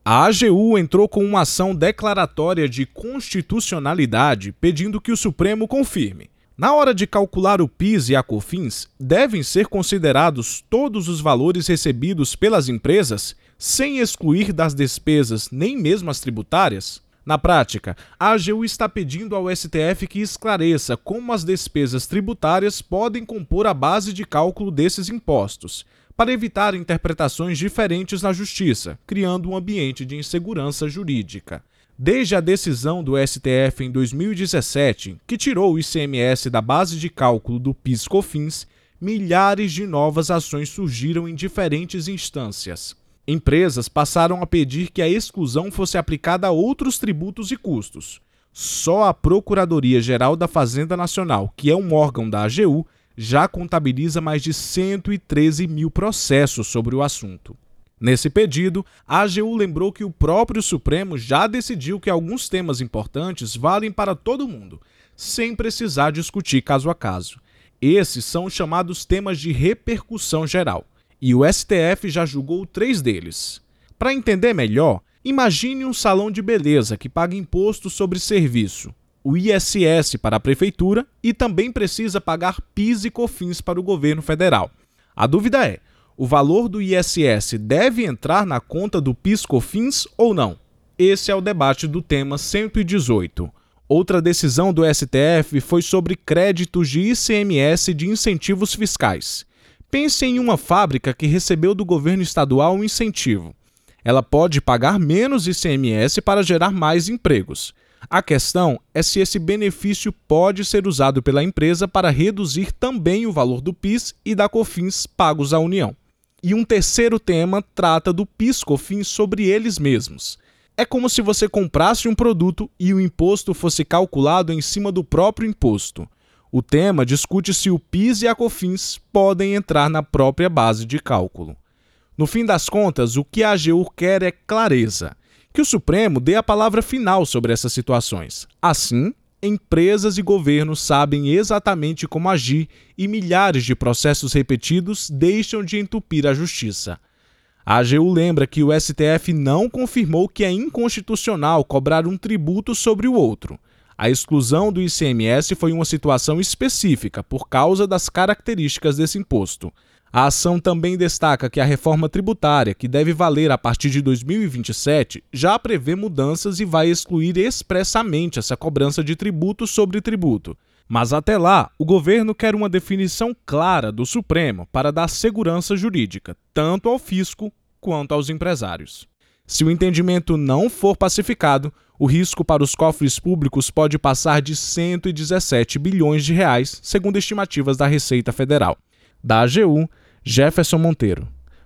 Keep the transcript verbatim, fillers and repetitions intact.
A AGU entrou com uma ação declaratória de constitucionalidade pedindo que o Supremo confirme. Na hora de calcular o PIS e a COFINS, devem ser considerados todos os valores recebidos pelas empresas, sem excluir das despesas nem mesmo as tributárias? Na prática, a AGU está pedindo ao S T F que esclareça como as despesas tributárias podem compor a base de cálculo desses impostos, para evitar interpretações diferentes na Justiça, criando um ambiente de insegurança jurídica. Desde a decisão do S T F em dois mil e dezessete, que tirou o I C M S da base de cálculo do PIS/COFINS, milhares de novas ações surgiram em diferentes instâncias. Empresas passaram a pedir que a exclusão fosse aplicada a outros tributos e custos. Só a Procuradoria-Geral da Fazenda Nacional, que é um órgão da AGU, já contabiliza mais de cento e treze mil processos sobre o assunto. Nesse pedido, a AGU lembrou que o próprio Supremo já decidiu que alguns temas importantes valem para todo mundo, sem precisar discutir caso a caso. Esses são os chamados temas de repercussão geral, e o S T F já julgou três deles. Para entender melhor, imagine um salão de beleza que paga imposto sobre serviço, o I S S para a prefeitura e também precisa pagar PIS e COFINS para o governo federal. A dúvida é, o valor do I S S deve entrar na conta do PIS/COFINS ou não? Esse é o debate do tema cento e dezoito. Outra decisão do S T F foi sobre créditos de I C M S de incentivos fiscais. Pense em uma fábrica que recebeu do governo estadual um incentivo. Ela pode pagar menos I C M S para gerar mais empregos. A questão é se esse benefício pode ser usado pela empresa para reduzir também o valor do PIS e da COFINS pagos à União. E um terceiro tema trata do PIS/COFINS sobre eles mesmos. É como se você comprasse um produto e o imposto fosse calculado em cima do próprio imposto. O tema discute se o PIS e a COFINS podem entrar na própria base de cálculo. No fim das contas, o que a AGU quer é clareza. Que o Supremo dê a palavra final sobre essas situações. Assim, empresas e governos sabem exatamente como agir e milhares de processos repetidos deixam de entupir a justiça. A AGU lembra que o S T F não confirmou que é inconstitucional cobrar um tributo sobre o outro. A exclusão do I C M S foi uma situação específica por causa das características desse imposto. A ação também destaca que a reforma tributária, que deve valer a partir de dois mil e vinte e sete, já prevê mudanças e vai excluir expressamente essa cobrança de tributo sobre tributo. Mas até lá, o governo quer uma definição clara do Supremo para dar segurança jurídica, tanto ao fisco quanto aos empresários. Se o entendimento não for pacificado, o risco para os cofres públicos pode passar de cento e dezessete bilhões de reais, segundo estimativas da Receita Federal. Da AGU, Jefferson Monteiro.